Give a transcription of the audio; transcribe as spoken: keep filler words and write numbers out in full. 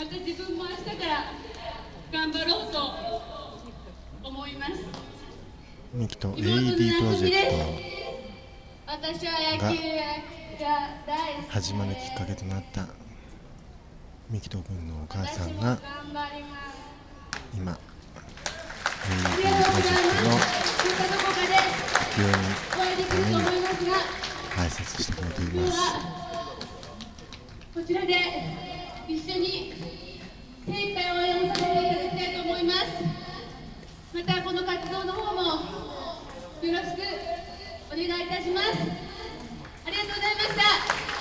また自分も明日から頑張ろうと思います。 ミキと エーイーディー プロジェク私は野トが球が大好きで始まるきっかけとなったミキと君のお母さんが私も頑張ります。 今 エーイーディー プロジェクトのありがとうございます。そういったどこかで普及にお会いできると思いますが、 挨拶してくれてい今日ます。 はこちらで一緒に精一杯応援をさせていただきたいと思います。またこの活動の方もよろしくお願いいたします。ありがとうございました。